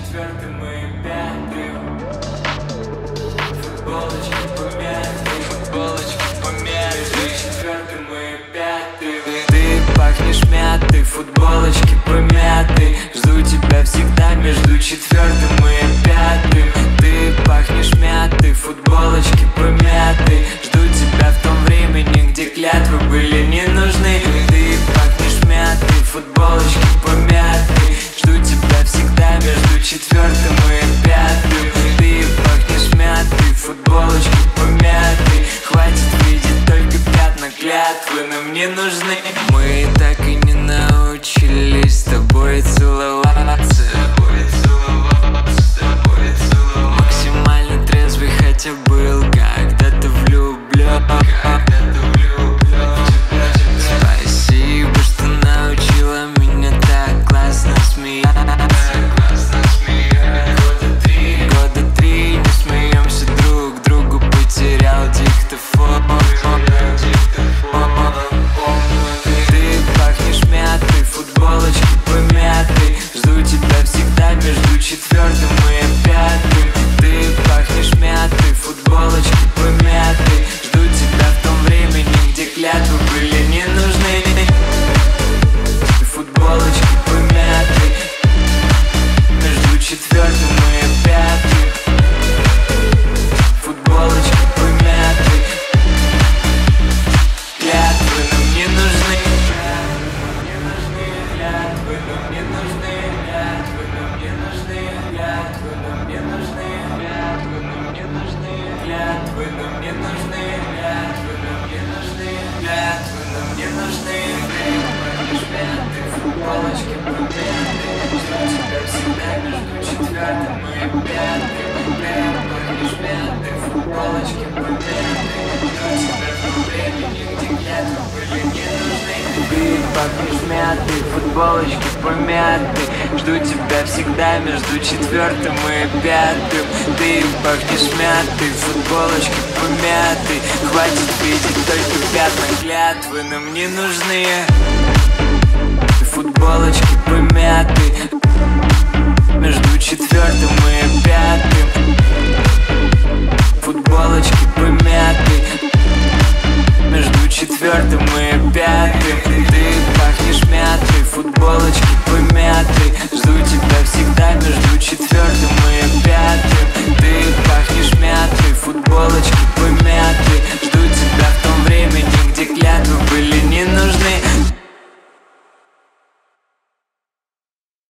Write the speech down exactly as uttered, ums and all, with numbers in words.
четвертым и пятым. Футболочки помятые, футболочки помятые. Между четвертым и пятым. Ты пахнешь мятой, футболочки помятые. Жду тебя всегда между четвертым и пятым. Ты пахнешь мятой, футболочки помятые. Жду тебя в том времени, где клятвы были не нужны. Ты пахнешь мятой, футболочки помятые. Жду тебя всегда между четвертым и пятым. Ты пахнешь мятой, футболочки помятые. Хватит видеть только пятна, клятвы нам не нужны. Мы так и не научились с тобой целоваться. Максимально трезвый, хотя был когда-то влюблен. Спасибо, что научила меня так классно смеяться. Года три не смеемся друг другу, потерял диктофон. Ты пахнешь мятой, футболочки помятой. Жду тебя всегда между четвертым и пятым. Ты пахнешь мятой, футболочки помятой. Жду тебя в том времени, где клятвы были не нужны. Футболочки помятой между четвертым и пятым. Футболочки помятой. Клятвы нам не нужны. Клятвы нам не нужны. Клятвы нам не нужны. Клятвы нам не нужны. Клятвы нам не нужны. Клятвы нам не нужны. Клятвы нам не нужны. Клятвы нам не нужны. Футболочки помятые. Жду тебя всегда между четвертым и пятым. Ты пахнешь мятой, футболочки помятые. Жду тебя в том времени, где клятвы были не нужны. Ты пахнешь мятой, футболочки помятые. Жду тебя всегда между четвертым и пятым. Ты пахнешь мятой, футболочки помятые. Хватит видеть только пятна, клятвы нам не нужны. Футболочки помятые между четвертым и пятым. Футболочки помятые между четвертым и пятым. Ты пахнешь мятой, футболочки